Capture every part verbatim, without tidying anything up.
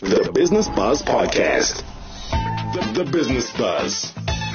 The Business Buzz Podcast. The, the Business Buzz.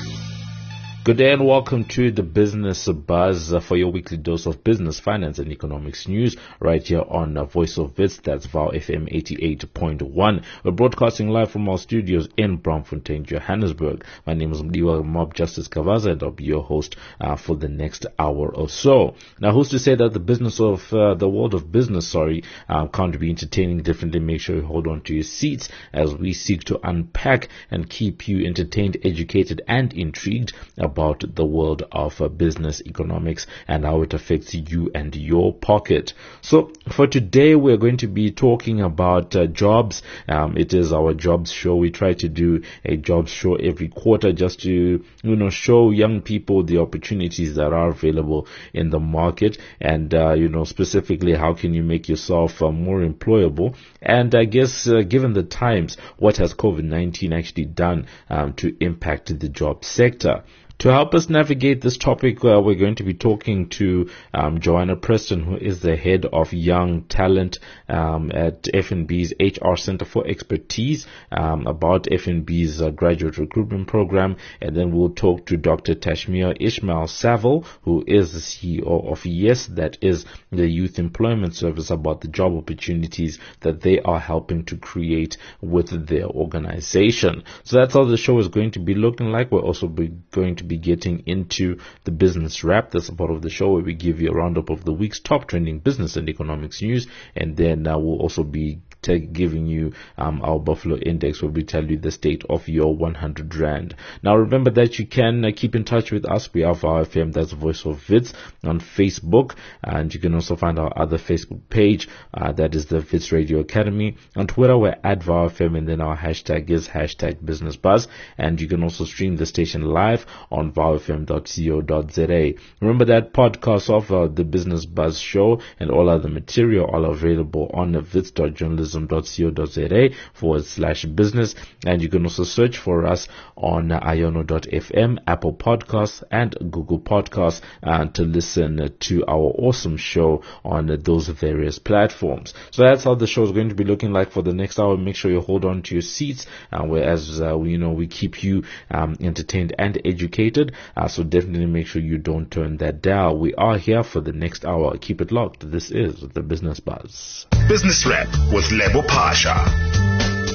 Good day and welcome to the Business Buzz uh, for your weekly dose of business, finance and economics news right here on uh, Voice of Wits. That's V O W F M eighty-eight point one. We're broadcasting live from our studios in Braamfontein, Johannesburg. My name is Mdiwa Mob Justice Kavaza and I'll be your host uh, for the next hour or so. Now, who's to say that the business of uh, the world of business, sorry, um, can't be entertaining differently? Make sure you hold on to your seats as we seek to unpack and keep you entertained, educated and intrigued about about the world of uh, business economics and how it affects you and your pocket. So for today, we're going to be talking about uh, jobs. Um, it is our jobs show. We try to do a jobs show every quarter just to, you know, show young people the opportunities that are available in the market and, uh, you know, specifically how can you make yourself uh, more employable. And I guess uh, given the times, what has COVID nineteen actually done um, to impact the job sector? To help us navigate this topic, uh, we're going to be talking to um, Joanna Preston, who is the head of young talent um, at F N B's H R Center for Expertise, um, about F N B's uh, graduate recruitment program. And then we'll talk to Doctor Tashmia Ismail Saville, who is the C E O of YES, that is the Youth Employment Service, about the job opportunities that they are helping to create with their organization. So that's how the show is going to be looking like. We're also be going to be getting into the business wrap. That's a part of the show where we give you a roundup of the week's top trending business and economics news, and then uh, we'll also be t- giving you um, our Buffalo Index, where we tell you the state of your one hundred rand. Now remember that you can uh, keep in touch with us. We have our F M, that's Voice of Wits, on Facebook, and you can also find our other Facebook page, uh, that is the Wits Radio Academy. On Twitter, we're at V O W F M, and then our hashtag is hashtag Business Buzz, and you can also stream the station live on V O W F M dot co dot za. Remember that podcasts of uh, the Business Buzz show and all other material are available on wits dot journalism dot co dot za forward slash business, and you can also search for us on uh, iono dot f m, Apple Podcasts and Google Podcasts uh, to listen to our awesome show on uh, those various platforms. So that's how the show is going to be looking like for the next hour. Make sure you hold on to your seats, uh, whereas uh, we, you know, we keep you um, entertained and educated. Uh, so definitely make sure you don't turn that dial. We are here for the next hour. Keep it locked. This is the Business Buzz. Business Wrap with Lebo Pasha.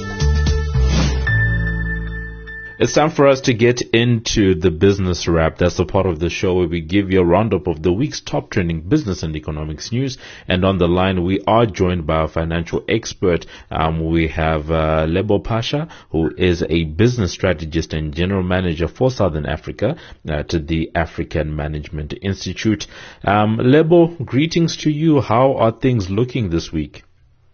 It's time for us to get into the business wrap. That's the part of the show where we give you a roundup of the week's top trending business and economics news. And on the line, we are joined by a financial expert. Um, we have uh, Lebo Pasha, who is a business strategist and general manager for Southern Africa at the African Management Institute. Um, Lebo, greetings to you. How are things looking this week?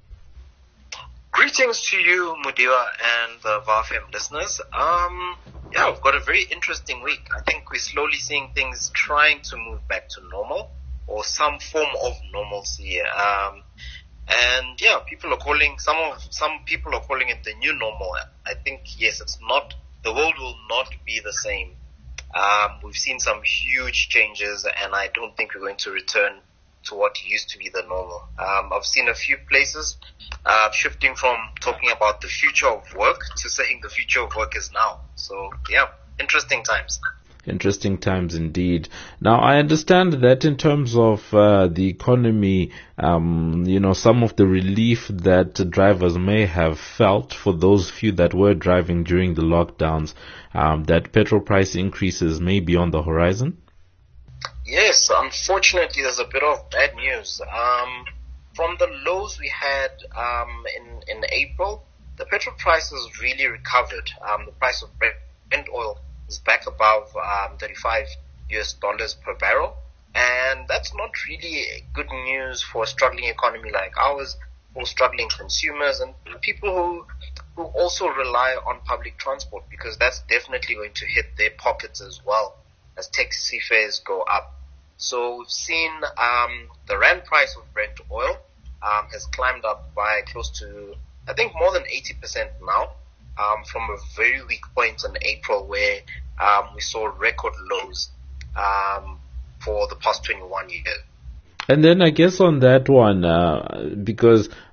Greetings to you, Mudiwa, and the V O W F M listeners. Um, yeah, we've got a very interesting week. I think we're slowly seeing things trying to move back to normal, or some form of normalcy. Um, and yeah, people are calling, some of, some people are calling it the new normal. I think, yes, it's not, the world will not be the same. Um, we've seen some huge changes, and I don't think we're going to return to what used to be the normal. Um, I've seen a few places uh, shifting from talking about the future of work to saying the future of work is now. So, yeah, interesting times. Interesting times indeed. Now, I understand that in terms of uh, the economy, um, you know, some of the relief that drivers may have felt, for those few that were driving during the lockdowns, um, that petrol price increases may be on the horizon. Yes, unfortunately, there's a bit of bad news. Um, from the lows we had um, in, in April, the petrol price has really recovered. Um, the price of Brent oil is back above um, thirty-five U S dollars per barrel. And that's not really good news for a struggling economy like ours, for struggling consumers and people who who also rely on public transport, because that's definitely going to hit their pockets as well as taxi fares go up. So we've seen um, the rand price of Brent oil um, has climbed up by close to, I think, more than eighty percent now, um, from a very weak point in April where um, we saw record lows um, for the past twenty-one years. And then I guess on that one, uh, because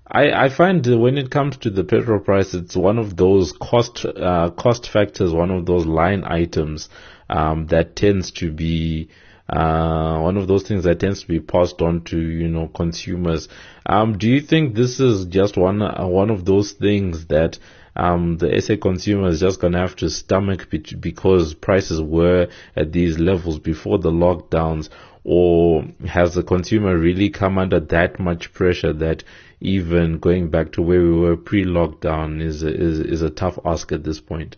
I, I find when it comes to the petrol price, it's one of those cost uh, cost factors, one of those line items um, that tends to be uh, one of those things that tends to be passed on to you know consumers. Um, do you think this is just one uh, one of those things that um, the S A consumer is just gonna have to stomach be- because prices were at these levels before the lockdowns? Or has the consumer really come under that much pressure that even going back to where we were pre-lockdown is a, is is a tough ask at this point?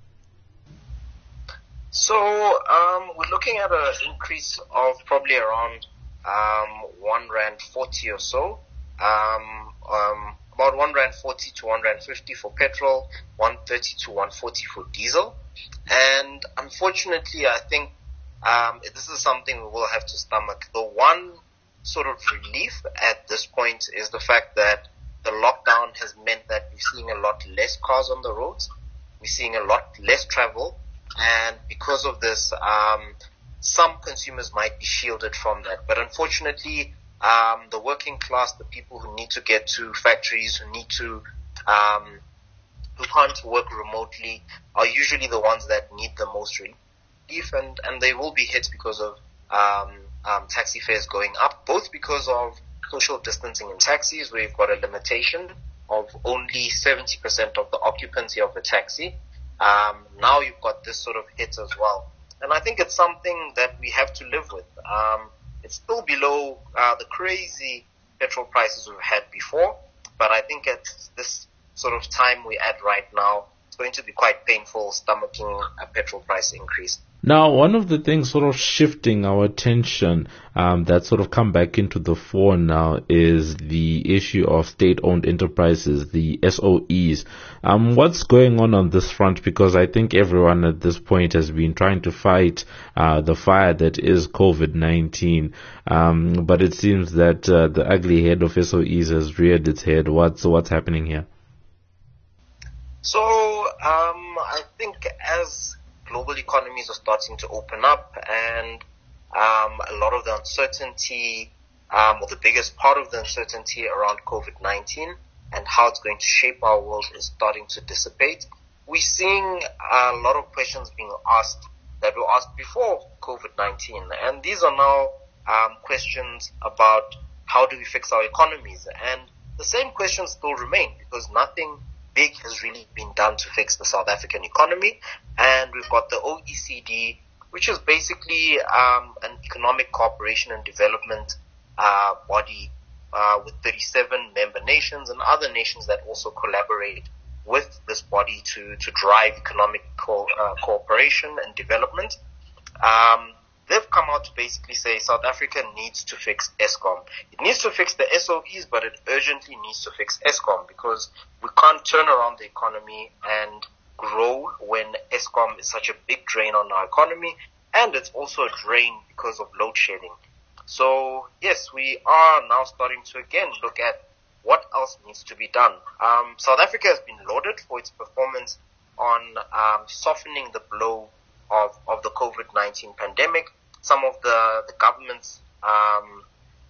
So um, we're looking at an increase of probably around um, one rand forty or so. Um, um, about one rand forty to one rand fifty for petrol, one thirty to one forty for diesel, and unfortunately, I think. Um, this is something we will have to stomach. The one sort of relief at this point is the fact that the lockdown has meant that we're seeing a lot less cars on the roads. We're seeing a lot less travel. And because of this, um, some consumers might be shielded from that. But unfortunately, um, the working class, the people who need to get to factories, who need to, um, who can't work remotely, are usually the ones that need the most relief. And, and they will be hit because of um, um, taxi fares going up, both because of social distancing in taxis, where you've got a limitation of only seventy percent of the occupancy of a taxi. Um, now you've got this sort of hit as well. And I think it's something that we have to live with. Um, it's still below uh, the crazy petrol prices we've had before, but I think at this sort of time we're at right now, it's going to be quite painful stomaching a petrol price increase. Now, one of the things sort of shifting our attention um, that sort of come back into the fore now is the issue of state-owned enterprises, the S O Es. Um, what's going on on this front? Because I think everyone at this point has been trying to fight uh, the fire that is COVID nineteen. Um, but it seems that uh, the ugly head of S O Es has reared its head. What's what's happening here? So, um, I think as global economies are starting to open up, and um, a lot of the uncertainty, um, or the biggest part of the uncertainty around COVID nineteen and how it's going to shape our world is starting to dissipate. We're seeing a lot of questions being asked that were asked before COVID nineteen, and these are now um, questions about how do we fix our economies, and the same questions still remain because nothing big has really been done to fix the South African economy. And we've got the O E C D, which is basically um, an economic cooperation and development uh, body uh, with thirty-seven member nations and other nations that also collaborate with this body to, to drive economic co- uh, cooperation and development. Um, they've come out to basically say South Africa needs to fix Eskom. It needs to fix the S O Es, but it urgently needs to fix Eskom because we can't turn around the economy and grow when Eskom is such a big drain on our economy, and it's also a drain because of load shedding. So yes, we are now starting to again look at what else needs to be done. Um, South Africa has been lauded for its performance on um, softening the blow of, of the COVID nineteen pandemic. Some of the, the government's um,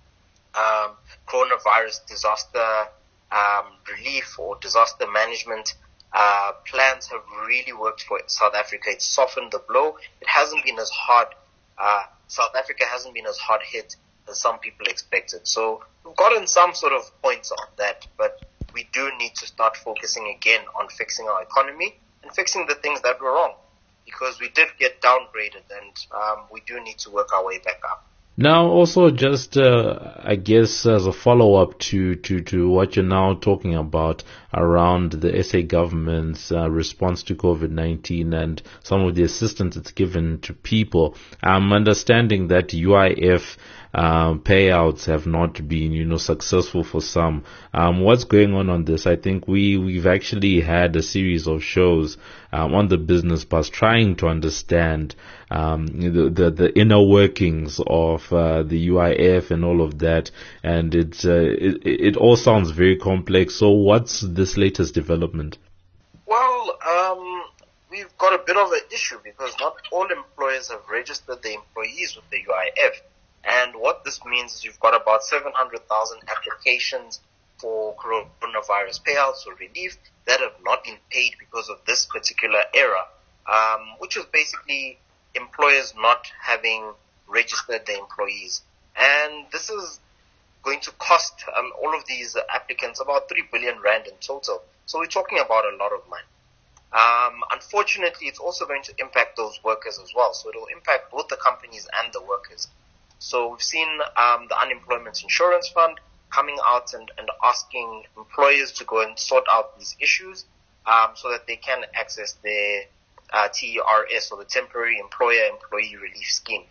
um, coronavirus disaster um, relief or disaster management uh, plans have really worked for South Africa. It's softened the blow. It hasn't been as hard. Uh, South Africa hasn't been as hard hit as some people expected. So we've gotten some sort of points on that, but we do need to start focusing again on fixing our economy and fixing the things that were wrong, because we did get downgraded, and um, we do need to work our way back up. Now, also just, uh, I guess, as a follow-up to, to, to what you're now talking about around the S A government's uh, response to COVID nineteen and some of the assistance it's given to people, I'm understanding that U I F um, payouts have not been, you know, successful for some. Um, what's going on on this? I think we, we've actually had a series of shows um, on the Business Bus trying to understand um, the, the, the inner workings of uh, the U I F and all of that. And it's, uh, it, it all sounds very complex. So what's this latest development? Well, um, we've got a bit of an issue because not all employers have registered their employees with the U I F. And what this means is you've got about seven hundred thousand applications for coronavirus payouts or relief that have not been paid because of this particular era, um, which was basically employers not having registered their employees. And this is going to cost um, all of these applicants about three billion rand in total. So we're talking about a lot of money. Um, unfortunately, it's also going to impact those workers as well. So it will impact both the companies and the workers. So we've seen um, the Unemployment Insurance Fund coming out and, and asking employers to go and sort out these issues um, so that they can access their uh, T E R S, or the Temporary Employer Employee Relief Scheme.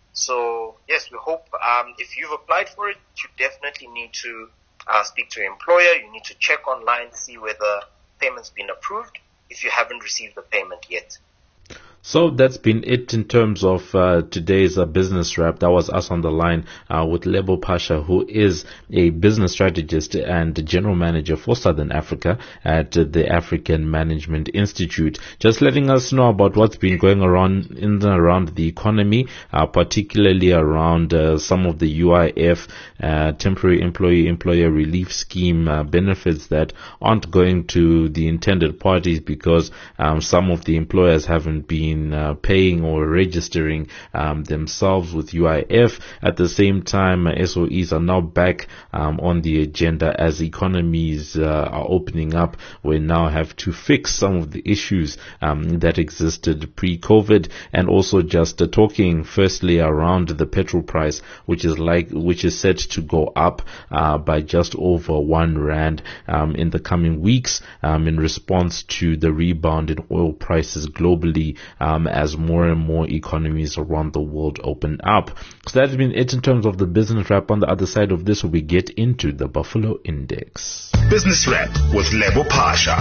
So yes, we hope um, if you've applied for it, you definitely need to uh, speak to your employer. You need to check online, see whether payment's been approved if you haven't received the payment yet. So that's been it in terms of uh, today's uh, business wrap. That was us on the line uh, with Lebo Pasha, who is a business strategist and general manager for Southern Africa at uh, the African Management Institute. Just letting us know about what's been going around in and around the economy, uh, particularly around uh, some of the U I F, uh, Temporary Employee Employer Relief Scheme uh, benefits that aren't going to the intended parties because um, some of the employers haven't been Uh, paying or registering um, themselves with U I F. At the same time, uh, S O Es are now back um, on the agenda as economies uh, are opening up. We now have to fix some of the issues um, that existed pre-COVID, and also just uh, talking firstly around the petrol price, which is like which is set to go up uh, by just over one rand um, in the coming weeks um, in response to the rebound in oil prices globally. Um, as more and more economies around the world open up. So that's been it in terms of the business wrap. On the other side of this, we get into the Buffalo Index. Business Wrap with Lebo Pasha.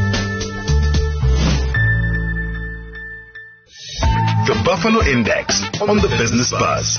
The Buffalo Index on the Business Buzz.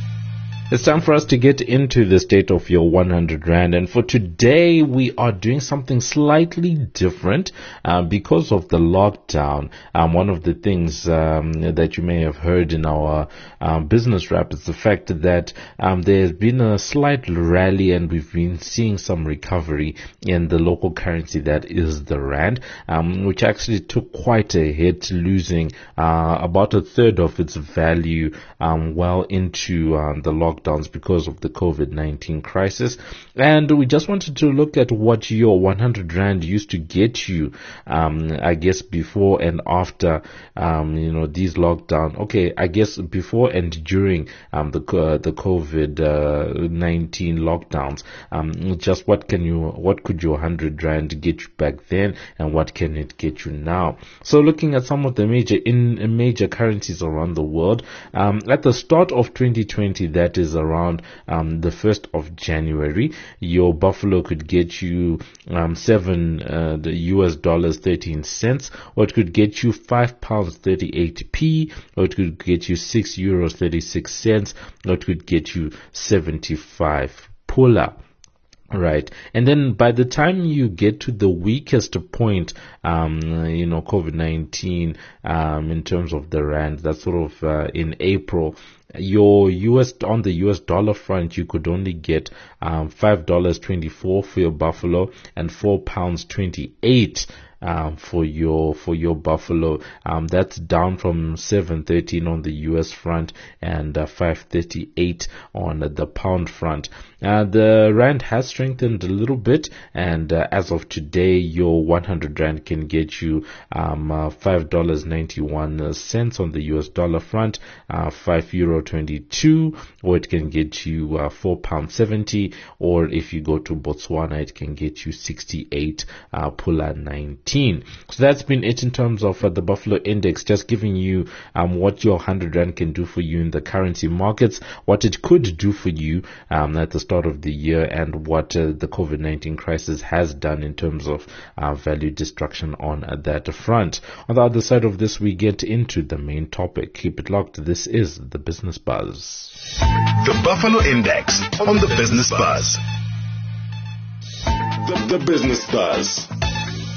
It's time for us to get into the state of your one hundred rand, and for today we are doing something slightly different uh, because of the lockdown. Um, one of the things um, that you may have heard in our um, business wrap is the fact that um, there's been a slight rally and we've been seeing some recovery in the local currency that is the rand, um, which actually took quite a hit, losing uh, about a third of its value um, well into um, the lockdown because of the COVID nineteen crisis. And we just wanted to look at what your one hundred rand used to get you, um, I guess before and after, um, you know, these lockdown. Okay, I guess before and during um, the uh, the COVID nineteen lockdowns. Um, just what can you, what could your one hundred rand get you back then, and what can it get you now? So looking at some of the major in major currencies around the world, um, at the start of twenty twenty, that is around um, the first of January, your buffalo could get you um, seven uh, the U S dollars thirteen cents, or it could get you five pounds thirty-eight p, or it could get you six euros thirty-six cents, or it could get you seventy-five pula. Right. And then by the time you get to the weakest point, um, you know, COVID nineteen, um, in terms of the rand, that's sort of, uh, in April, your U S, on the U S dollar front, you could only get, um, five dollars twenty-four for your buffalo and four pounds twenty-eight Um, for your for your buffalo. Um, that's down from seven thirteen on the U S front and uh, five thirty-eight on uh, the pound front. Uh, the rand has strengthened a little bit, and uh, as of today, your one hundred rand can get you um, uh, five dollars ninety-one cents on the U S dollar front, uh, five euro twenty-two, or it can get you uh, four pounds seventy, or if you go to Botswana, it can get you sixty-eight uh, pula nineteen. So that's been it in terms of uh, the Buffalo Index, just giving you um, what your one hundred rand can do for you in the currency markets, what it could do for you um, at the start of the year, and what uh, the COVID nineteen crisis has done in terms of uh, value destruction on uh, that front. On the other side of this, we get into the main topic. Keep it locked. This is the Business Buzz. The Buffalo Index on the Business Buzz. The, the Business Buzz.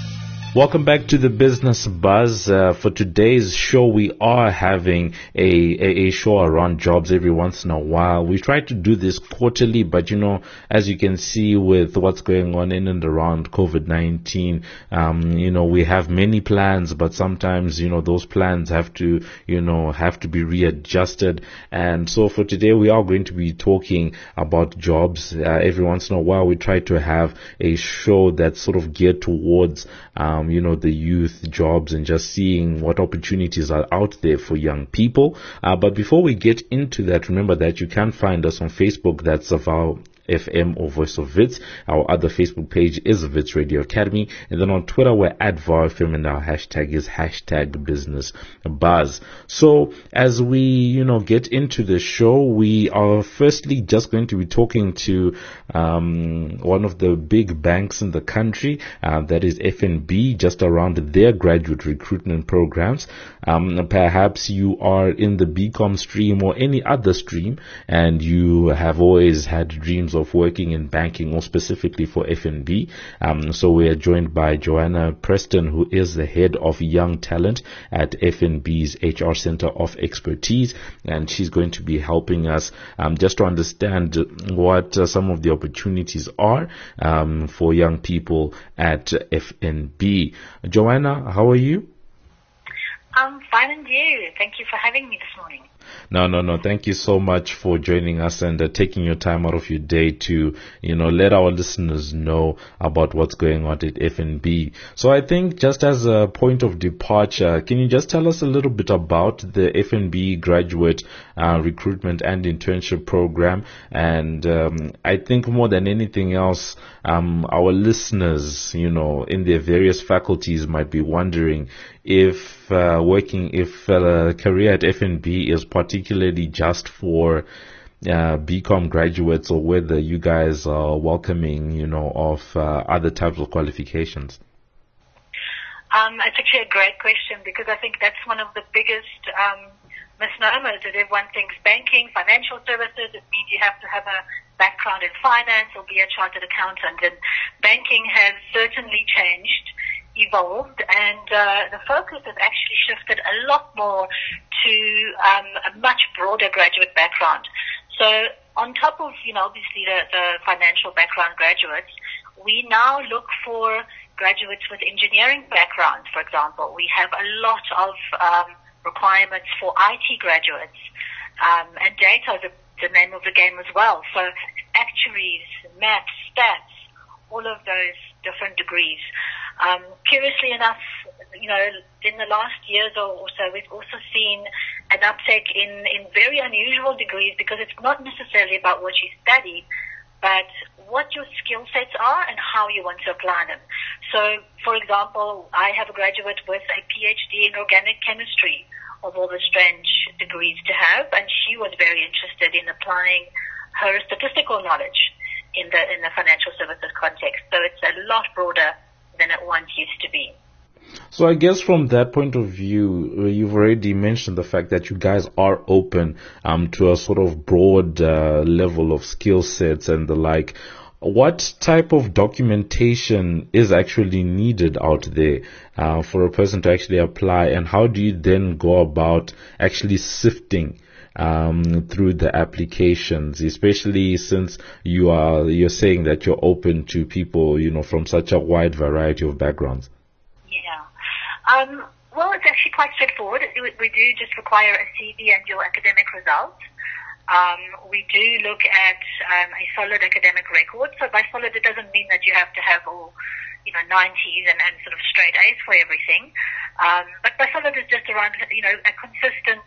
Welcome back to the Business Buzz. Uh, for today's show, we are having a, a, a show around jobs every once in a while. We try to do this quarterly, but you know, as you can see with what's going on in and around COVID nineteen, um, you know, we have many plans, but sometimes, you know, those plans have to, you know, have to be readjusted. And so for today, we are going to be talking about jobs. Uh, every once in a while, we try to have a show that's sort of geared towards, um, you know, the youth, jobs, and just seeing what opportunities are out there for young people. Uh, but before we get into that, remember that you can find us on Facebook. That's our F M or Voice of Wits. Our other Facebook page is Wits Radio Academy. And then on Twitter, we're at V A R F M, and our hashtag is hashtag Business Buzz. So as we, you know, get into the show, we are firstly just going to be talking to um, one of the big banks in the country, uh, that is F N B, just around their graduate recruitment programs. Um, perhaps you are in the B Com stream or any other stream, and you have always had dreams of of working in banking, or specifically for F N B. Um, so we are joined by Joanna Preston, who is the head of young talent at F N B's H R Center of Expertise, and she's going to be helping us um, just to understand what uh, some of the opportunities are um, for young people at F N B. Joanna, how are you? I'm fine, and you? Thank you for having me this morning. No, no, no. Thank you so much for joining us and uh, taking your time out of your day to, you know, let our listeners know about what's going on at F N B. So I think just as a point of departure, can you just tell us a little bit about the F N B graduate uh, recruitment and internship program? And um, I think more than anything else, um, our listeners, you know, in their various faculties might be wondering if uh, working, if a career at F N B is particularly just for uh, B Com graduates, or whether you guys are welcoming, you know, of uh, other types of qualifications. Um, it's actually a great question, because I think that's one of the biggest um, misnomers, that everyone thinks banking, financial services, it means you have to have a background in finance or be a chartered accountant. And banking has certainly changed, evolved, and uh, the focus has actually shifted a lot more to um, a much broader graduate background. So on top of, you know, obviously the, the financial background graduates, we now look for graduates with engineering backgrounds, for example. We have a lot of um, requirements for I T graduates, um, and data is the, the name of the game as well. So actuaries, maths, stats, all of those different degrees. Um, curiously enough, you know, in the last years or so, we've also seen an uptake in, in very unusual degrees, because it's not necessarily about what you study, but what your skill sets are and how you want to apply them. So, for example, I have a graduate with a P H D in organic chemistry, of all the strange degrees to have, and she was very interested in applying her statistical knowledge in the in the financial services context. So it's a lot broader than it once used to be. So I guess from that point of view, you've already mentioned the fact that you guys are open um, to a sort of broad uh, level of skill sets and the like. What type of documentation is actually needed out there uh, for a person to actually apply, and how do you then go about actually sifting um, through the applications, especially since you are you're saying that you're open to people, you know, from such a wide variety of backgrounds? Yeah. Um, well, it's actually quite straightforward. We do just require a C V and your academic results. Um, we do look at um, a solid academic record. So by solid, it doesn't mean that you have to have all, you know, nineties and, and sort of straight A's for everything. Um, but by solid is just around, you know, a consistent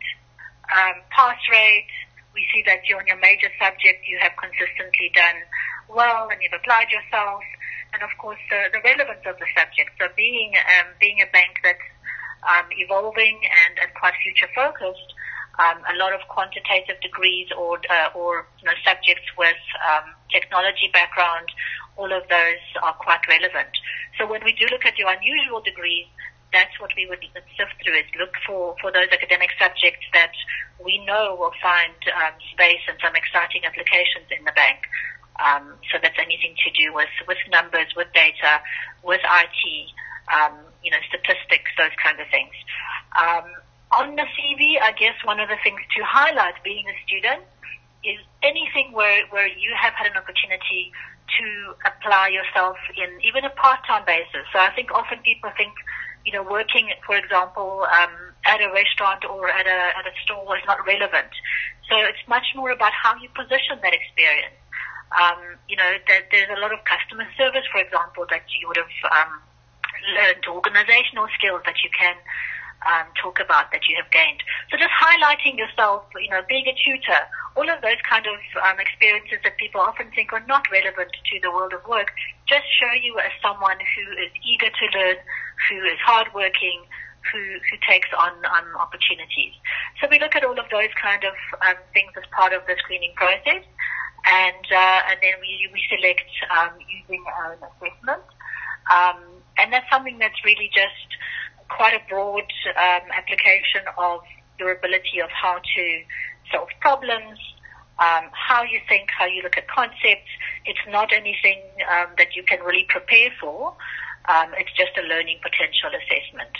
um, pass rate. We see that you on your major subject you have consistently done well and you've applied yourself. And of course, the, the relevance of the subject. So being um, being a bank that's um, evolving and, and quite future focused. Um, a lot of quantitative degrees or uh, or you know, subjects with um, technology background, all of those are quite relevant. So when we do look at your unusual degrees, that's what we would sift through, is look for, for those academic subjects that we know will find um, space and some exciting applications in the bank. Um, so that's anything to do with, with numbers, with data, with I T, um, you know, statistics, those kinds of things. Um, on the C V, I guess one of the things to highlight being a student is anything where, where you have had an opportunity to apply yourself in even a part-time basis. So I think often people think, you know, working, for example, um, at a restaurant or at a, at a store is not relevant. So it's much more about how you position that experience. Um, you know, that there's a lot of customer service, for example, that you would have um, learned, organizational skills that you can um, talk about that you have gained. So just highlighting yourself, you know, being a tutor, all of those kind of um, experiences that people often think are not relevant to the world of work, just show you as someone who is eager to learn, who is hardworking, who who takes on um, opportunities. So we look at all of those kind of um, things as part of the screening process, and uh, and then we we select um, using an assessment, um, and that's something that's really just quite a broad um, application of your ability of how to solve problems, um, how you think, how you look at concepts. It's not anything um, that you can really prepare for. Um, it's just a learning potential assessment.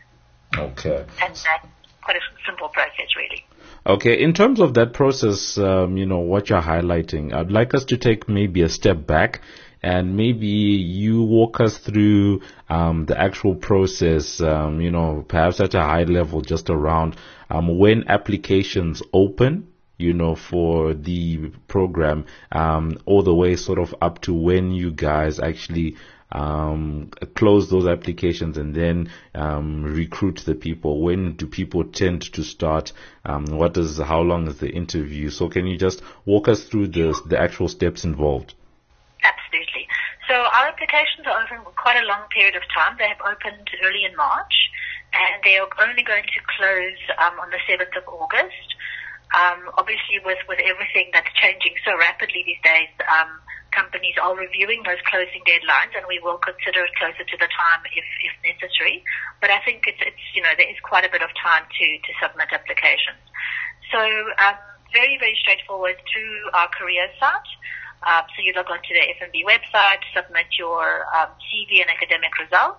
Okay. And that's quite a simple process, really. Okay. In terms of that process, um, you know, what you're highlighting, I'd like us to take maybe a step back and maybe you walk us through um, the actual process, um, you know, perhaps at a high level, just around um, when applications open, you know, for the program, um, all the way sort of up to when you guys actually um, close those applications and then um, recruit the people. When do people tend to start? Um, what is, how long is the interview? So can you just walk us through the the actual steps involved? Absolutely. So our applications are open for quite a long period of time. They have opened early in March, and they are only going to close um, on the seventh of August. Um, obviously, with, with everything that's changing so rapidly these days, um, companies are reviewing those closing deadlines, and we will consider it closer to the time if, if necessary. But I think it's, it's, you know, there is quite a bit of time to, to submit applications. So um, very, very straightforward through our career site. Um, so you log onto the F N B website, submit your um, C V and academic results.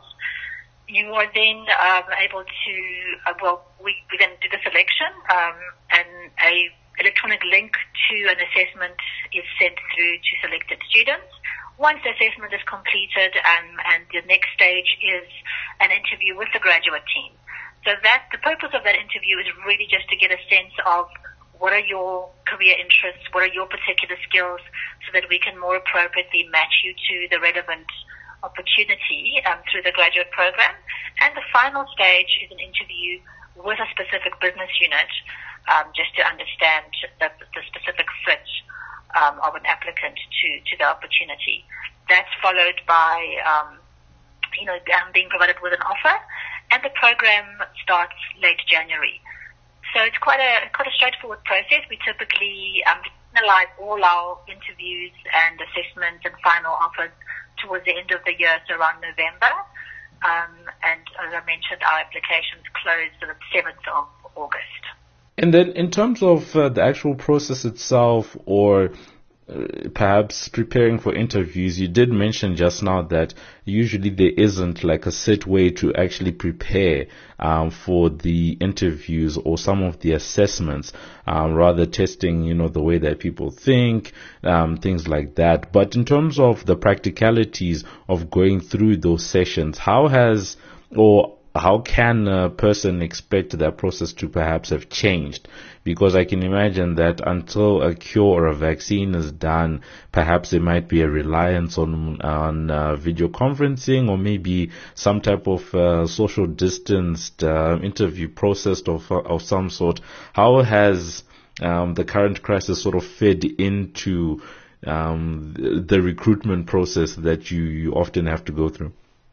You are then um, able to, uh, well, we, we then do the selection, um, and a electronic link to an assessment is sent through to selected students. Once the assessment is completed, um, and the next stage is an interview with the graduate team. So that the purpose of that interview is really just to get a sense of what are your career interests, what are your particular skills, so that we can more appropriately match you to the relevant opportunity um, through the graduate program. And the final stage is an interview with a specific business unit, um, just to understand the, the specific fit um, of an applicant to, to the opportunity. That's followed by, um, you know, um, being provided with an offer, and the program starts late January. So it's quite a quite a straightforward process. We typically um, finalize all our interviews and assessments and final offers towards the end of the year, so around November. Um, and as I mentioned, our applications close on the seventh of August. And then in terms of uh, the actual process itself, or uh, perhaps preparing for interviews, you did mention just now that usually there isn't like a set way to actually prepare um, for the interviews or some of the assessments, um, rather testing, you know, the way that people think, um, things like that. But in terms of the practicalities of going through those sessions, how has or how can a person expect that process to perhaps have changed? Because I can imagine that until a cure or a vaccine is done, perhaps there might be a reliance on on uh, video conferencing, or maybe some type of uh, social distanced uh, interview process of of some sort. How has um, the current crisis sort of fed into um, the recruitment process that you, you often have to go through?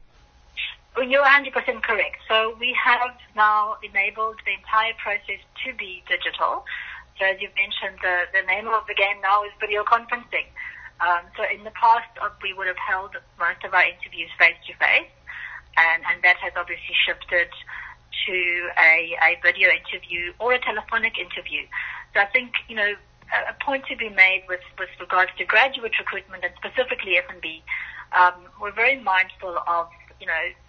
Well, you're one hundred percent correct. So we have now enabled the entire process to be digital. So as you mentioned, the, the name of the game now is video conferencing. Um, so in the past, uh, we would have held most of our interviews face-to-face, and, and that has obviously shifted to a, a video interview or a telephonic interview. So I think, you know, a, a point to be made with, with regards to graduate recruitment, and specifically F N B, um, we're very mindful of, you know,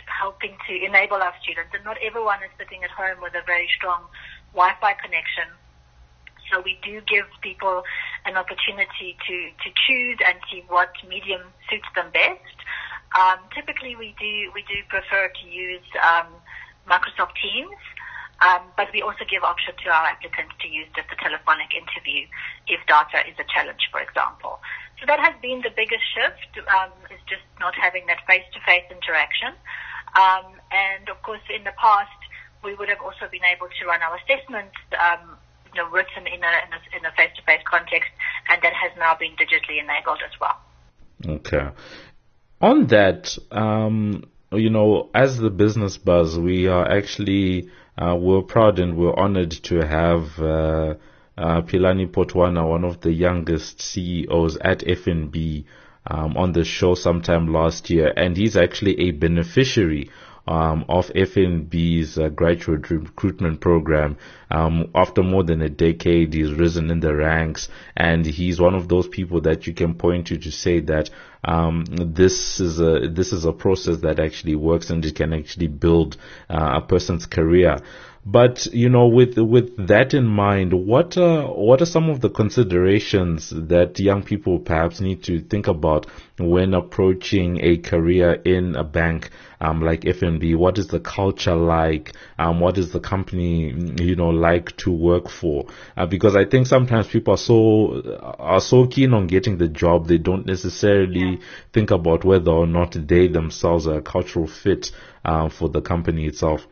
helping to enable our students. And not everyone is sitting at home with a very strong Wi-Fi connection. So we do give people an opportunity to, to choose and see what medium suits them best. Um, typically, we do we do prefer to use um, Microsoft Teams, um, but we also give option to our applicants to use just a telephonic interview if data is a challenge, for example. So that has been the biggest shift, um, is just not having that face-to-face interaction. Um, and of course, in the past, we would have also been able to run our assessments, um, you know, written in a, in a in a face-to-face context, and that has now been digitally enabled as well. Okay. On that, um, you know, as the Business Buzz, we are actually uh, we're proud and we're honored to have uh, uh, Philani Potwana, one of the youngest C E Os at F N B, um, on the show sometime last year, and he's actually a beneficiary Um, of F N B's uh, graduate recruitment program. Um, after more than a decade, he's risen in the ranks, and he's one of those people that you can point to to say that um, this is a this is a process that actually works and it can actually build uh, a person's career. But, you know, with with that in mind, what uh, what are some of the considerations that young people perhaps need to think about when approaching a career in a bank um, like F N B? What is the culture like? Um, what is the company, you know, like to work for? Uh, because I think sometimes people are so are so keen on getting the job, they don't necessarily yeah. think about whether or not they themselves are a cultural fit uh, for the company itself.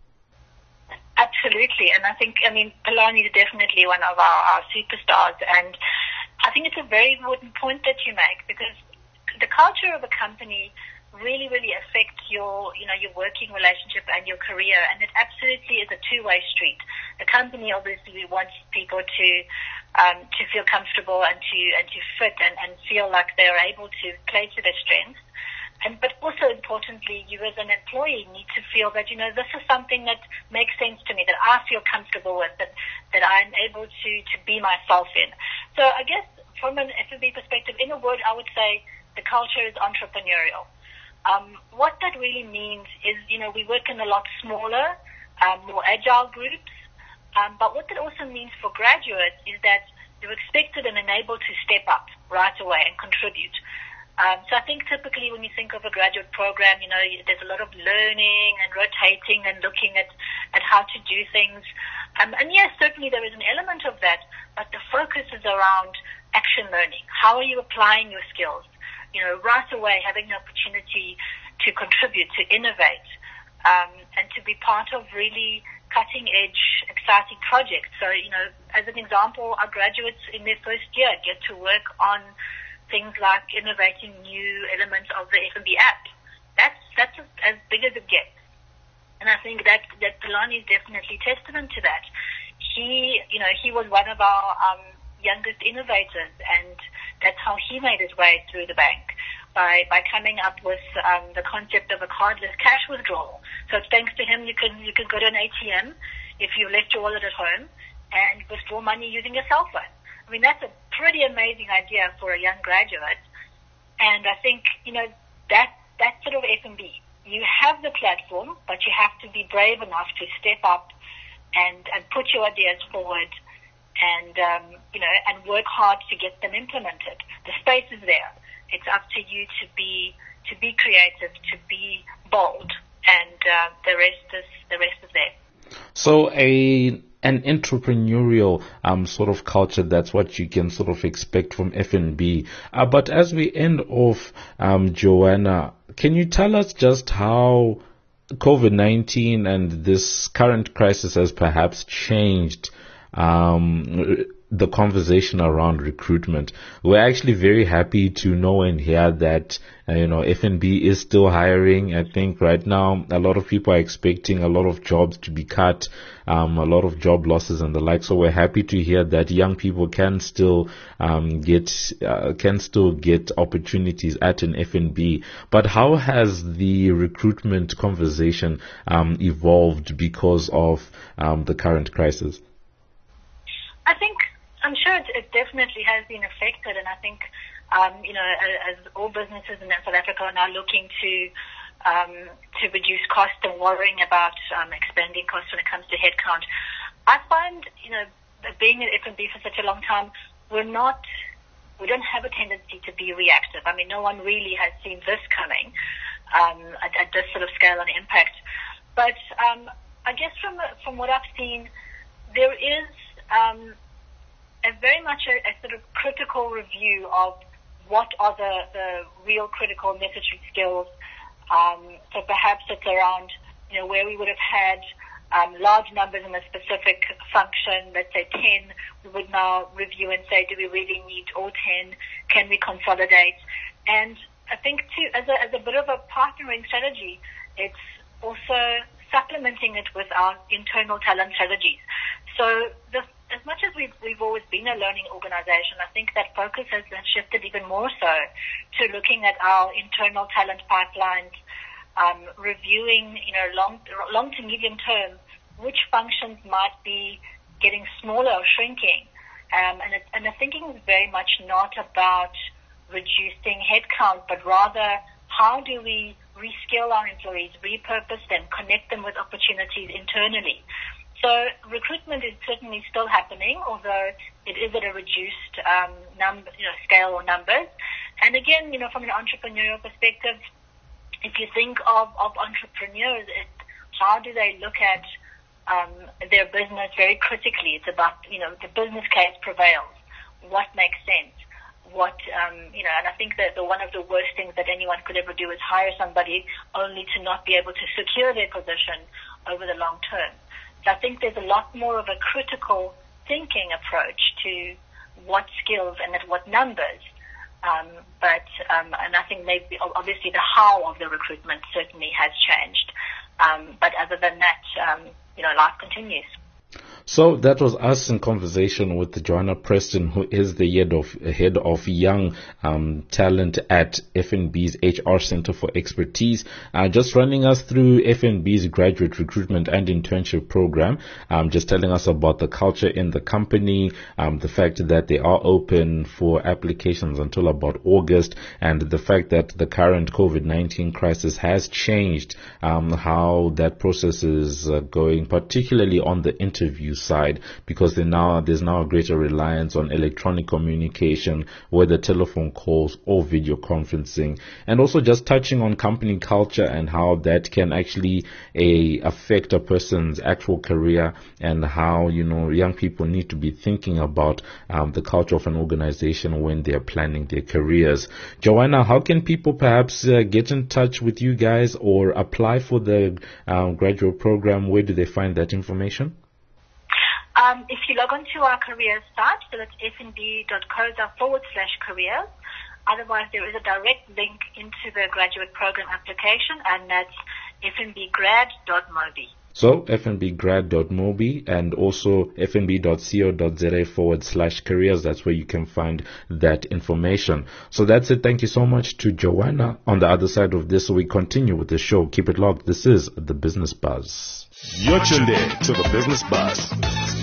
Absolutely, and I think, I mean, Philani is definitely one of our, our superstars, and I think it's a very important point that you make, because the culture of a company really, really affects your, you know, your working relationship and your career, and it absolutely is a two-way street. The company obviously wants people to um, to feel comfortable and to and to fit and, and feel like they're able to play to their strengths. And, but also importantly, you as an employee need to feel that, you know, this is something that makes sense to me, that I feel comfortable with, that, that I'm able to, to be myself in. So I guess from an F N B perspective, in a word, I would say the culture is entrepreneurial. Um, what that really means is, you know, we work in a lot smaller, um, more agile groups. Um, but what that also means for graduates is that you're expected and enabled to step up right away and contribute. Um, so I think typically when you think of a graduate program, you know, there's a lot of learning and rotating and looking at, at how to do things. Um, and yes, certainly there is an element of that, but the focus is around action learning. How are you applying your skills? You know, right away having the opportunity to contribute, to innovate, um, and to be part of really cutting edge, exciting projects. So, you know, as an example, our graduates in their first year get to work on things like innovating new elements of the F N B app. That's that's as big as it gets. And I think that, that Philani is definitely testament to that. He, you know, he was one of our um, youngest innovators, and that's how he made his way through the bank, by by coming up with um, the concept of a cardless cash withdrawal. So thanks to him, you can you can go to an A T M if you left your wallet at home and withdraw money using your cell phone. I mean, that's a pretty amazing idea for a young graduate. And I think, you know, that that's sort of F N B. You have the platform, but you have to be brave enough to step up and, and put your ideas forward and, um, you know, and work hard to get them implemented. The space is there. It's up to you to be to be creative, to be bold, and uh, the rest is the rest is there. So a an entrepreneurial um, sort of culture, that's what you can sort of expect from F N B. Uh, but as we end off, um, Joanna, can you tell us just how COVID nineteen and this current crisis has perhaps changed um, the conversation around recruitment? We're actually very happy to know and hear that, uh, you know, F N B is still hiring. I think right now a lot of people are expecting a lot of jobs to be cut, um, a lot of job losses and the like. So we're happy to hear that young people can still um, get uh, can still get opportunities at an F N B. But how has the recruitment conversation um, evolved because of um, the current crisis? I think I'm sure it, it definitely has been affected, and I think, um, you know, as, as all businesses in South Africa are now looking to um, to reduce costs and worrying about um, expanding costs when it comes to headcount. I find, you know, being at F N B for such a long time, we're not, we don't have a tendency to be reactive. I mean, no one really has seen this coming um, at, at this sort of scale and impact. But um, I guess from from what I've seen, there is um, a very much a, a sort of critical review of what are the, the real critical necessary skills. Um, so perhaps it's around, you know, where we would have had um, large numbers in a specific function, let's say ten, we would now review and say, do we really need all ten? Can we consolidate? And I think, too, as a, as a bit of a partnering strategy, it's also supplementing it with our internal talent strategies. So the, as much as we've, we've always been a learning organization, I think that focus has been shifted even more so to looking at our internal talent pipelines, um, reviewing, you know, long, long to medium term, which functions might be getting smaller or shrinking. Um, and, it, and the thinking is very much not about reducing headcount, but rather how do we reskill our employees, repurpose them, connect them with opportunities internally. So recruitment is certainly still happening, although it is at a reduced um, number, you know, scale or numbers. And again, you know, from an entrepreneurial perspective, if you think of, of entrepreneurs, it, how do they look at um, their business very critically? It's about, you know, the business case prevails. What makes sense? What, um, you know, and I think that the one of the worst things that anyone could ever do is hire somebody only to not be able to secure their position over the long term. So I think there's a lot more of a critical thinking approach to what skills and at what numbers. Um, but, um, and I think maybe obviously the how of the recruitment certainly has changed. Um, but other than that, um, you know, life continues. So that was us in conversation with Joanna Preston, who is the head of head of young um, talent at F N B's H R Center for Expertise, uh, just running us through F N B's graduate recruitment and internship program, um, just telling us about the culture in the company, um, the fact that they are open for applications until about August, and the fact that the current COVID nineteen crisis has changed um, how that process is uh, going, particularly on the interview side, because now there's now a greater reliance on electronic communication, whether telephone calls or video conferencing, and also just touching on company culture and how that can actually a, affect a person's actual career, and how, you know, young people need to be thinking about um, the culture of an organization when they're planning their careers. Joanna, how can people perhaps uh, get in touch with you guys or apply for the um, graduate program? Where do they find that information? Um, if you log on to our careers site, so that's fnb.coza forward slash careers. Otherwise, there is a direct link into the graduate program application, and that's fnbgrad.mobi. So fnbgrad.mobi and also fnb.co.za forward slash careers. That's where you can find that information. So that's it. Thank you so much to Joanna. On the other side of this, we continue with the show. Keep it locked. This is The Business Buzz. You're tuned in to The Business Buzz.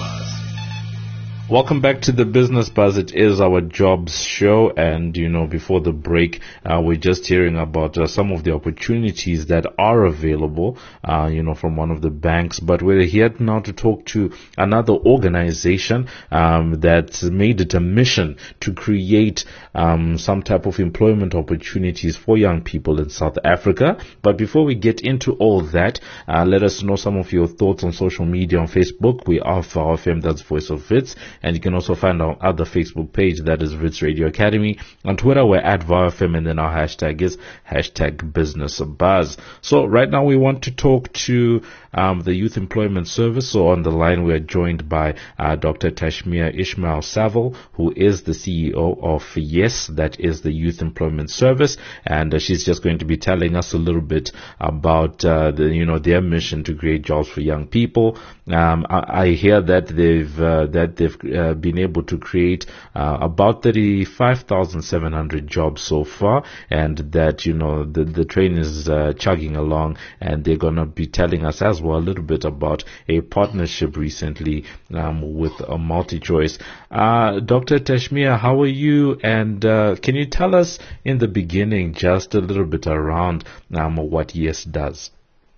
Welcome back to The Business Buzz. It is our jobs show, and, you know, before the break, uh, we're just hearing about uh, some of the opportunities that are available, uh, you know, from one of the banks. But we're here now to talk to another organization um, that made it a mission to create um, some type of employment opportunities for young people in South Africa. But before we get into all that, uh, let us know some of your thoughts on social media. On Facebook, we are VOW F M, that's Voice of Wits. And you can also find our other Facebook page, that is Wits Radio Academy. On Twitter, we're at VOW F M, and then our hashtag is hashtag Business Buzz. So right now we want to talk to um, the Youth Employment Service. So on the line, we're joined by uh, Doctor Tashmia Ismail-Saville, who is the C E O of YES, that is the Youth Employment Service. And uh, she's just going to be telling us a little bit about uh, the, you know, their mission to create jobs for young people. Um, I, I hear that they've uh, that they've uh, been able to create uh, about thirty-five thousand seven hundred jobs so far, and that, you know, the, the train is uh, chugging along, and they're going to be telling us as well a little bit about a partnership recently um, with a MultiChoice. Uh, Doctor Tashmia, how are you? And uh, can you tell us in the beginning just a little bit around um, what YES does?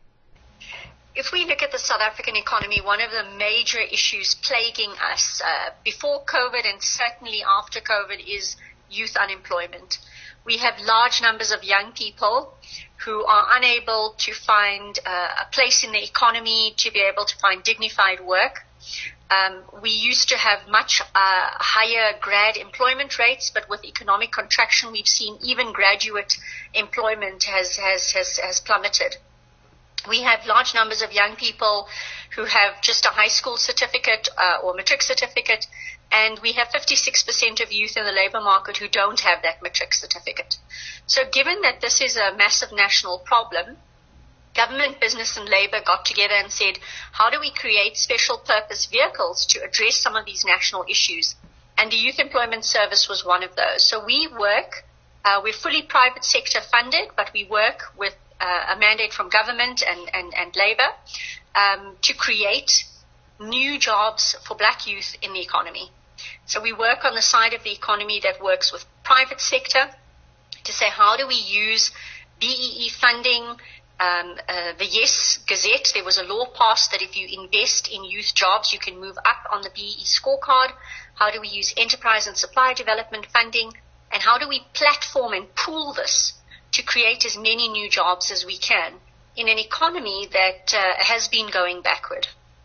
If we look at the South African economy, one of the major issues plaguing us uh, before COVID and certainly after COVID is youth unemployment. We have large numbers of young people who are unable to find uh, a place in the economy, to be able to find dignified work. Um, we used to have much uh, higher grad employment rates, but with economic contraction, we've seen even graduate employment has, has, has, has plummeted. We have large numbers of young people who have just a high school certificate uh, or matric certificate, and we have fifty-six percent of youth in the labor market who don't have that matric certificate. So given that this is a massive national problem, government, business, and labor got together and said, how do we create special purpose vehicles to address some of these national issues? And the Youth Employment Service was one of those. So we work, uh, we're fully private sector funded, but we work with Uh, a mandate from government and, and, and labor um, to create new jobs for black youth in the economy. So we work on the side of the economy that works with private sector to say, how do we use B E E funding, um, uh, the YES Gazette? There was a law passed that if you invest in youth jobs, you can move up on the B E E scorecard. How do we use enterprise and supply development funding? And how do we platform and pool this to create as many new jobs as we can in an economy that uh, has been going backward?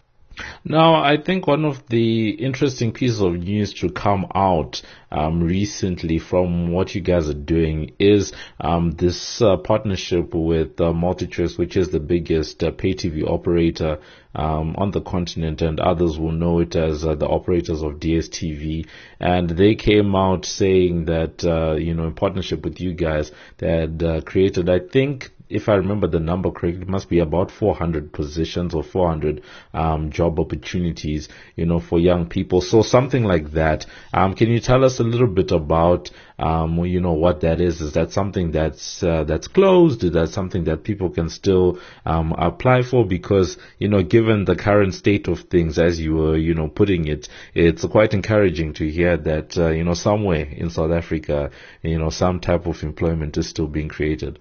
Now, I think one of the interesting pieces of news to come out um, recently from what you guys are doing is um, this uh, partnership with uh, MultiChoice, which is the biggest uh, pay T V operator um, on the continent, and others will know it as uh, the operators of D S T V. And they came out saying that, uh, you know, in partnership with you guys, they had uh, created, I think, if I remember the number correctly, it must be about four hundred positions or four hundred um, job opportunities, you know, for young people. So something like that. Um, can you tell us a little bit about, um, you know, what that is? Is that something that's uh, that's closed? Is that something that people can still um, apply for? Because, you know, given the current state of things, as you were, you know, putting it, it's quite encouraging to hear that, uh, you know, somewhere in South Africa, you know, some type of employment is still being created.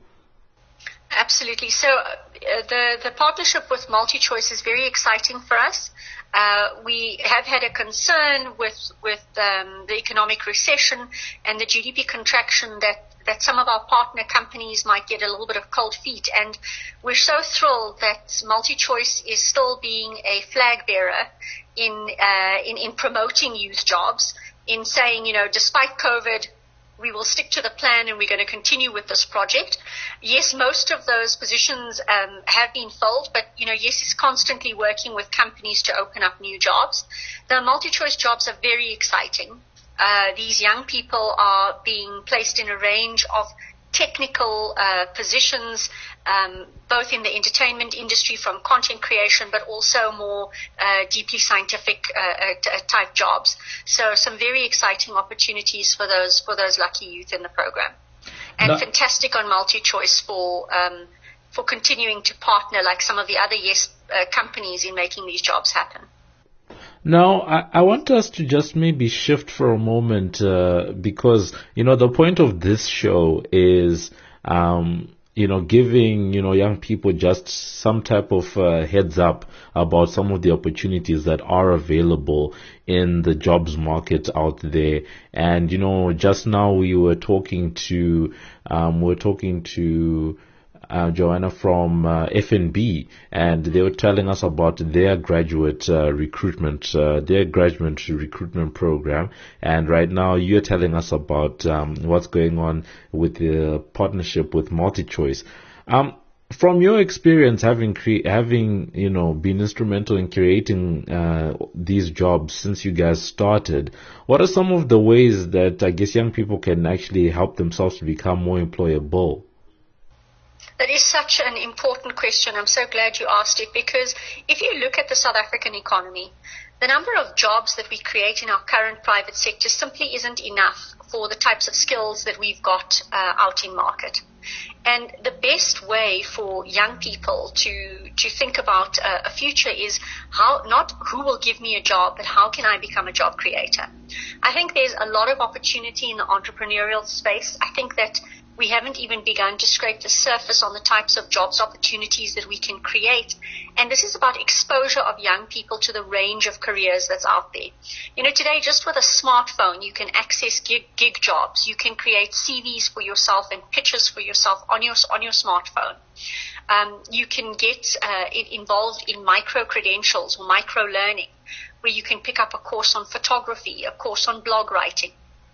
Absolutely. So uh, the, the partnership with MultiChoice is very exciting for us. Uh, we have had a concern with, with um, the economic recession and the G D P contraction that, that some of our partner companies might get a little bit of cold feet. And we're so thrilled that MultiChoice is still being a flag bearer in, uh, in, in promoting youth jobs, in saying, you know, despite COVID, we will stick to the plan and we're going to continue with this project. Yes, most of those positions um, have been filled, but, you know, YES is constantly working with companies to open up new jobs. The MultiChoice jobs are very exciting. Uh, these young people are being placed in a range of technical uh, positions, um, both in the entertainment industry from content creation, but also more uh, deeply scientific uh, uh, type jobs. So some very exciting opportunities for those for those lucky youth in the program, and no. fantastic on MultiChoice for um, for continuing to partner like some of the other YES uh, companies in making these jobs happen. Now, I, I want us to just maybe shift for a moment, uh, because, you know, the point of this show is, um, you know, giving, you know, young people just some type of uh, heads up about some of the opportunities that are available in the jobs market out there. And, you know, just now we were talking to, um, we were talking to, Uh, Joanna from uh, F N B, and they were telling us about their graduate uh, recruitment, uh, their graduate recruitment program. And right now you're telling us about um, what's going on with the partnership with MultiChoice. Um, from your experience, having cre- having you know been instrumental in creating uh, these jobs since you guys started, what are some of the ways that I guess young people can actually help themselves to become more employable? That is such an important question. I'm so glad you asked it, because if you look at the South African economy, the number of jobs that we create in our current private sector simply isn't enough for the types of skills that we've got uh, out in market. And the best way for young people to to think about uh, a future is how, not who will give me a job, but how can I become a job creator? I think there's a lot of opportunity in the entrepreneurial space. I think that we haven't even begun to scrape the surface on the types of jobs opportunities that we can create. And this is about exposure of young people to the range of careers that's out there. You know, today, just with a smartphone, you can access gig, gig jobs. You can create C Vs for yourself and pitches for yourself on your, on your smartphone. Um, you can get uh, involved in micro-credentials or micro-learning, where you can pick up a course on photography, a course on blog writing.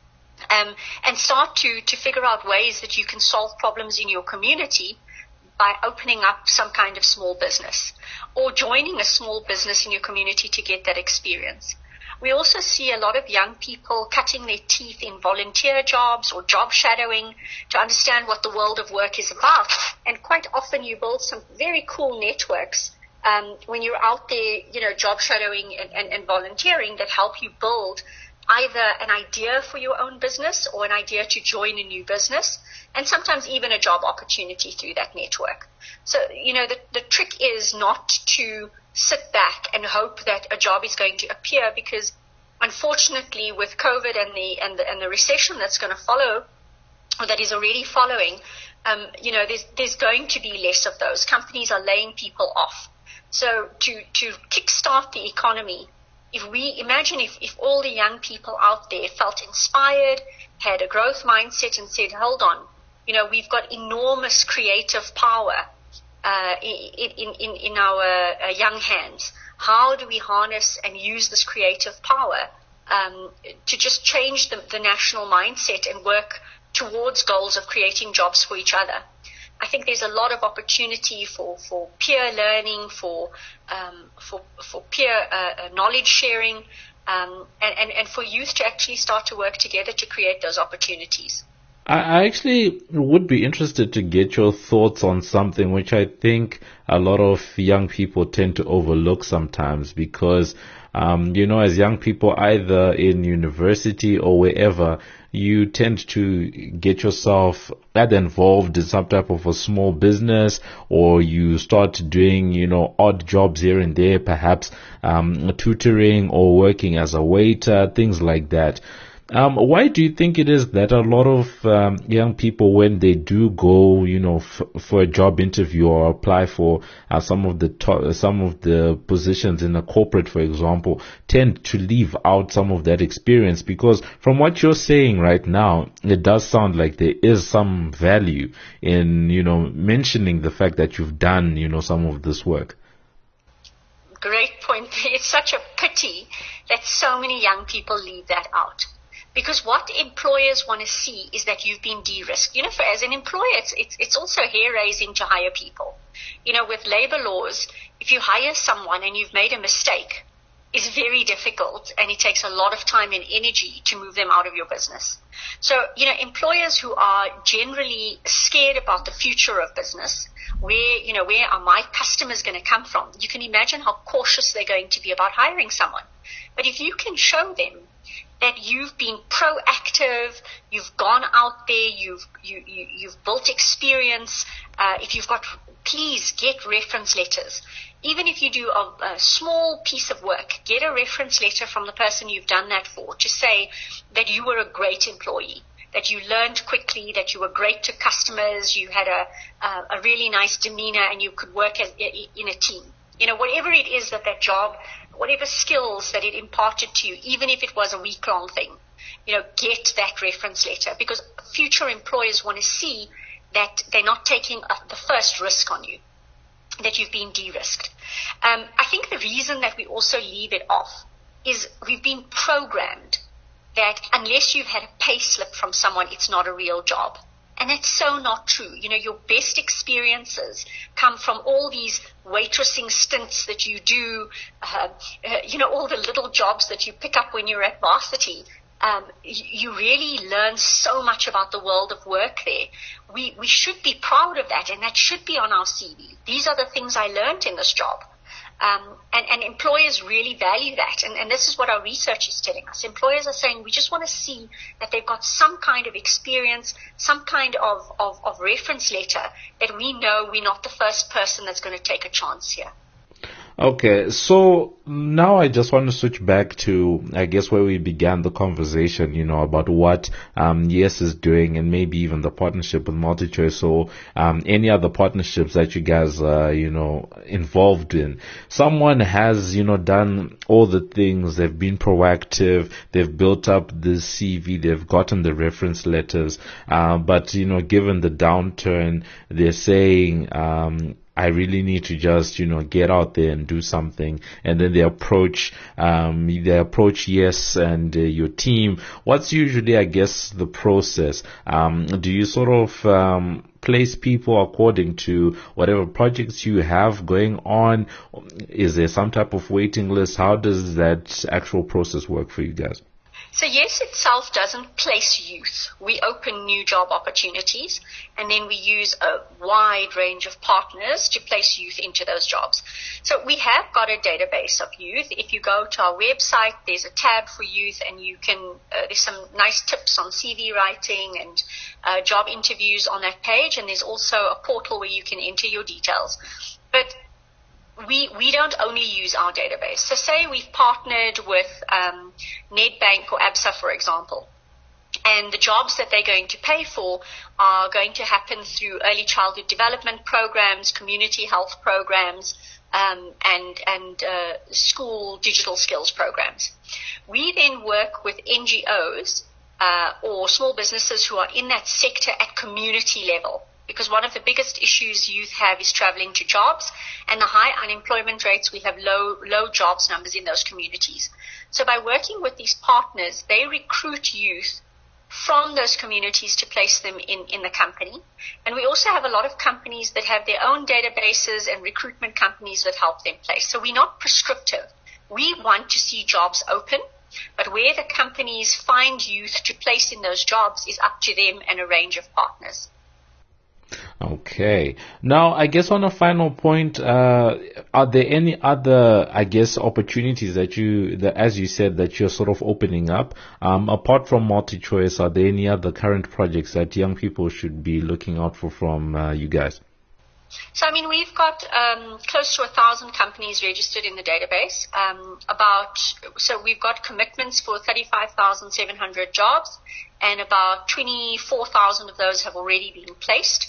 Um, and start to, to figure out ways that you can solve problems in your community by opening up some kind of small business or joining a small business in your community to get that experience. We also see a lot of young people cutting their teeth in volunteer jobs or job shadowing to understand what the world of work is about. And quite often you build some very cool networks um, when you're out there, you know, job shadowing and, and, and volunteering that help you build either an idea for your own business or an idea to join a new business, and sometimes even a job opportunity through that network. So, you know, the, the trick is not to sit back and hope that a job is going to appear, because unfortunately with COVID and the and the, and the recession that's going to follow, or that is already following, um, you know, there's there's going to be less of those. Companies are laying people off. So to to kickstart the economy, if we imagine if, if all the young people out there felt inspired, had a growth mindset and said, hold on, you know, we've got enormous creative power uh, in, in, in, in our uh, young hands. How do we harness and use this creative power um, to just change the, the national mindset and work towards goals of creating jobs for each other? I think there's a lot of opportunity for, for peer learning, for um, for, for peer uh, knowledge sharing, um, and, and, and for youth to actually start to work together to create those opportunities. I actually would be interested to get your thoughts on something which I think a lot of young people tend to overlook sometimes, because, um, you know, as young people, either in university or wherever, you tend to get yourself either involved in some type of a small business, or you start doing, you know, odd jobs here and there, perhaps um, tutoring or working as a waiter, things like that. Um, why do you think it is that a lot of um, young people, when they do go, you know, f- for a job interview or apply for uh, some of the to- some of the positions in a corporate, for example, tend to leave out some of that experience? Because from what you're saying right now, it does sound like there is some value in, you know, mentioning the fact that you've done, you know, some of this work. Great point. It's such a pity that so many young people leave that out. Because what employers want to see is that you've been de-risked. You know, for, as an employer, it's, it's, it's also hair-raising to hire people. You know, with labor laws, if you hire someone and you've made a mistake, it's very difficult, and it takes a lot of time and energy to move them out of your business. So, you know, employers who are generally scared about the future of business, where, you know, where are my customers going to come from? You can imagine how cautious they're going to be about hiring someone. But if you can show them that you've been proactive, you've gone out there, you've you, you, you've built experience. Uh, if you've got, please get reference letters. Even if you do a, a small piece of work, get a reference letter from the person you've done that for to say that you were a great employee, that you learned quickly, that you were great to customers, you had a, a, a really nice demeanor, and you could work as, in a team. You know, whatever it is that that job, whatever skills that it imparted to you, even if it was a week-long thing, you know, get that reference letter, because future employers want to see that they're not taking a, the first risk on you, that you've been de-risked. Um, I think the reason that we also leave it off is we've been programmed that unless you've had a pay slip from someone, it's not a real job. And that's so not true. You know, your best experiences come from all these waitressing stints that you do, uh, uh, you know, all the little jobs that you pick up when you're at varsity. Um, you, you really learn so much about the world of work there. We, we should be proud of that, and that should be on our C V. These are the things I learned in this job. Um, and, and employers really value that. And, and this is what our research is telling us. Employers are saying we just want to see that they've got some kind of experience, some kind of, of, of reference letter that we know we're not the first person that's going to take a chance here. Okay, so now I just want to switch back to, I guess, where we began the conversation, you know, about what um, Yes is doing, and maybe even the partnership with MultiChoice, or um, any other partnerships that you guys are, you know, involved in. Someone has, you know, done all the things. They've been proactive. They've built up the C V. They've gotten the reference letters. Uh, but, you know, given the downturn, they're saying, um, I really need to just, you know, get out there and do something. And then they approach, um, they approach Yes and uh, your team. What's usually, I guess, the process? Um, do you sort of, um, place people according to whatever projects you have going on? Is there some type of waiting list? How does that actual process work for you guys? So Yes itself doesn't place youth. We open new job opportunities, and then we use a wide range of partners to place youth into those jobs. So we have got a database of youth. If you go to our website, there's a tab for youth, and you can, uh, there's some nice tips on C V writing and uh, job interviews on that page, and there's also a portal where you can enter your details. But We we don't only use our database. So say we've partnered with um, Nedbank or Absa, for example, and the jobs that they're going to pay for are going to happen through early childhood development programs, community health programs, um, and and uh, school digital skills programs. We then work with N G Os uh, or small businesses who are in that sector at community level. Because one of the biggest issues youth have is traveling to jobs, and the high unemployment rates, we have low low jobs numbers in those communities. So by working with these partners, they recruit youth from those communities to place them in, in the company. And we also have a lot of companies that have their own databases and recruitment companies that help them place. So we're not prescriptive. We want to see jobs open, but where the companies find youth to place in those jobs is up to them and a range of partners. Okay. Now, I guess on a final point, uh, are there any other, I guess, opportunities that you, that, as you said, that you're sort of opening up? Um, apart from MultiChoice, are there any other current projects that young people should be looking out for from uh, you guys? So, I mean, we've got um, close to a thousand companies registered in the database. Um, about so we've got commitments for thirty-five thousand seven hundred jobs, and about twenty-four thousand of those have already been placed.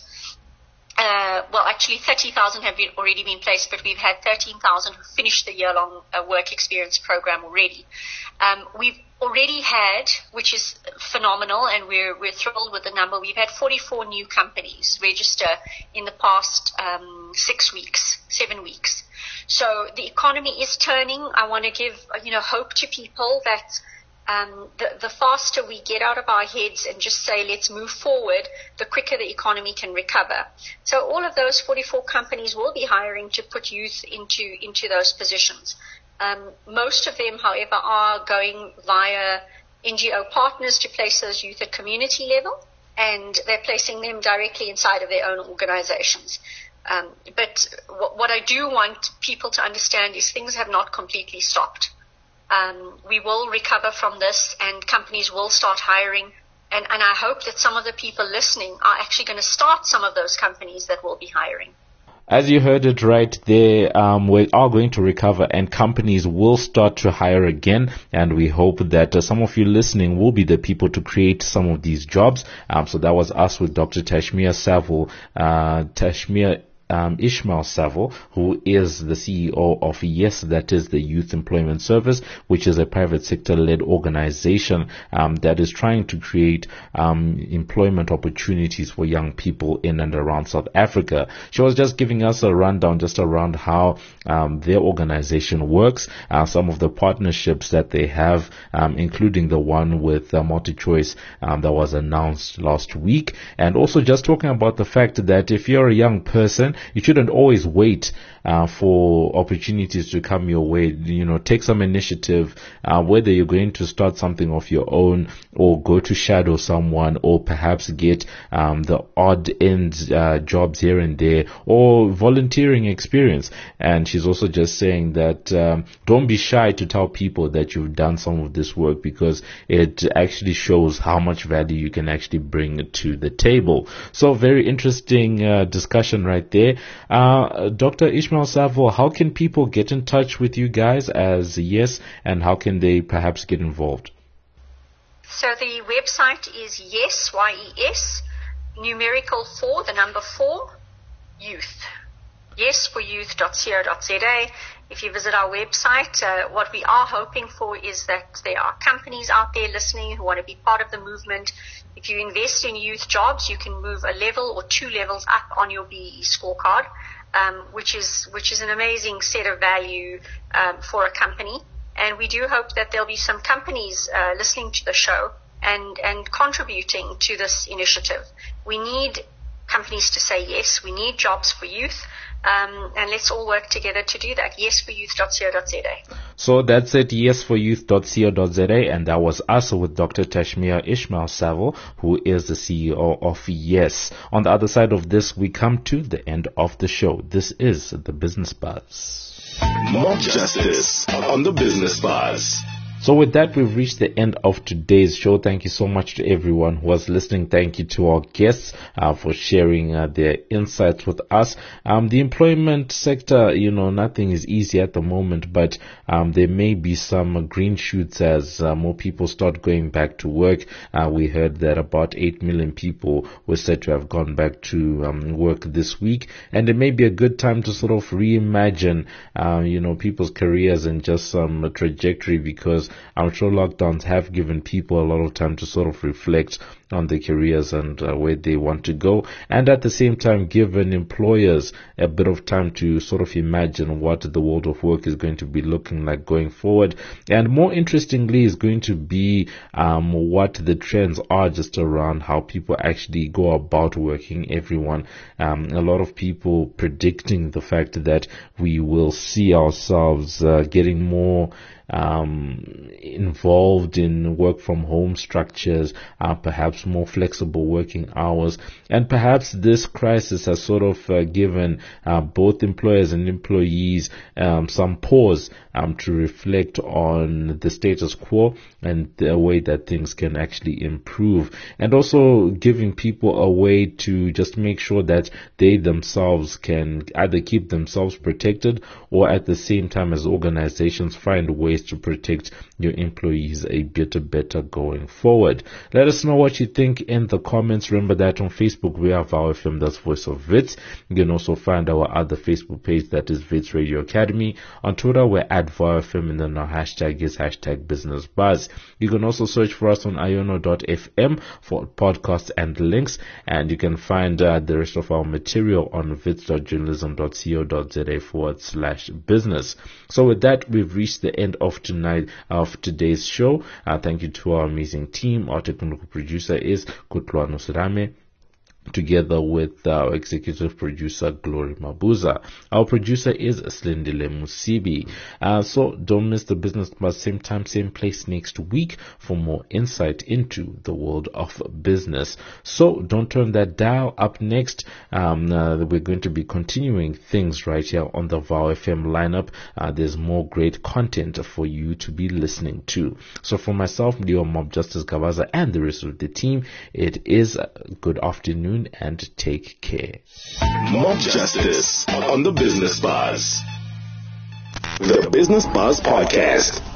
Uh, well, actually, thirty thousand have been, already been placed, but we've had thirteen thousand who finished the year-long uh, work experience program already. Um, we've already had, which is phenomenal, and we're we're thrilled with the number. We've had forty-four new companies register in the past um, six weeks, seven weeks. So the economy is turning. I want to give you know hope to people that. Um, the, the faster we get out of our heads and just say, let's move forward, the quicker the economy can recover. So all of those forty-four companies will be hiring to put youth into, into those positions. Um, most of them, however, are going via N G O partners to place those youth at community level, and they're placing them directly inside of their own organizations. Um, but w- what I do want people to understand is things have not completely stopped. Um, we will recover from this, and companies will start hiring. And, and I hope that some of the people listening are actually going to start some of those companies that will be hiring. As you heard it right there, um, we are going to recover, and companies will start to hire again. And we hope that uh, some of you listening will be the people to create some of these jobs. Um, so that was us with Doctor Tashmia Saville, uh, Tashmia Um, Ishmael Saville, who is the C E O of Yes, that is the Youth Employment Service, which is a private sector-led organization um, that is trying to create um, employment opportunities for young people in and around South Africa. She was just giving us a rundown just around how um, their organization works, uh, some of the partnerships that they have, um, including the one with uh, MultiChoice um, that was announced last week, and also just talking about the fact that if you're a young person, you shouldn't always wait uh, for opportunities to come your way. You know, take some initiative, uh, whether you're going to start something of your own or go to shadow someone or perhaps get um, the odd end uh, jobs here and there or volunteering experience. And she's also just saying that um, don't be shy to tell people that you've done some of this work, because it actually shows how much value you can actually bring to the table. So very interesting uh, discussion right there. Uh, Doctor Ishmael Savo, how can people get in touch with you guys as YES, and how can they perhaps get involved? So the website is YES, Y E S, numerical four, the number four, youth. yes for youth dot co dot za. If you visit our website, uh, what we are hoping for is that there are companies out there listening who want to be part of the movement. If you invest in youth jobs, you can move a level or two levels up on your B E E scorecard, um, which is which is an amazing set of value um, for a company. And we do hope that there'll be some companies uh, listening to the show and, and contributing to this initiative. We need companies to say yes. We need jobs for youth. Um, and let's all work together to do that. yes for youth dot co dot za. So that's it, yes for youth dot co dot za. And that was us with Doctor Tashmia Ishmael Savo, who is the C E O of YES. On the other side of this, we come to the end of the show. This is the Business Buzz. Mob Justice on the Business Buzz. So with that, we've reached the end of today's show. Thank you so much to everyone who was listening. Thank you to our guests uh, for sharing uh, their insights with us. Um, the employment sector, you know, nothing is easy at the moment, but um, there may be some green shoots as uh, more people start going back to work. Uh, we heard that about eight million people were said to have gone back to um, work this week, and it may be a good time to sort of reimagine, uh, you know, people's careers and just some um, trajectory, because I'm sure lockdowns have given people a lot of time to sort of reflect on their careers and uh, where they want to go, and at the same time given employers a bit of time to sort of imagine what the world of work is going to be looking like going forward. And more interestingly is going to be um, what the trends are just around how people actually go about working. Everyone, um, a lot of people predicting the fact that we will see ourselves uh, getting more Um, involved in work from home structures, uh, perhaps more flexible working hours, and perhaps this crisis has sort of uh, given uh, both employers and employees um, some pause um, to reflect on the status quo and the way that things can actually improve, and also giving people a way to just make sure that they themselves can either keep themselves protected or at the same time as organizations find ways to protect your employees a bit better going forward. Let us know what you think in the comments. Remember that on Facebook we have our F M, that's Voice of Wits. You can also find our other Facebook page, that is Wits Radio Academy. On Twitter we're at V O F M, and then our hashtag is hashtag Business Buzz. You can also search for us on iono dot f m for podcasts and links, and you can find uh, the rest of our material on wits dot journalism dot co dot za forward slash business. So with that, we've reached the end of tonight of today's show. Uh, thank you to our amazing team. Our technical producer is Kutlwano Sirame, together with our executive producer Glory Mabuza. Our producer is Slindile Musibi. Uh, so don't miss the Business Buzz, same time, same place next week for more insight into the world of business. So don't turn that dial. Up next, um, uh, we're going to be continuing things right here on the V O F M lineup. Uh, there's more great content for you to be listening to. So for myself, Leo Mob Justice Gabaza, and the rest of the team, it is a good afternoon and take care. Mob Justice on the Business Buzz. The Business Buzz Podcast.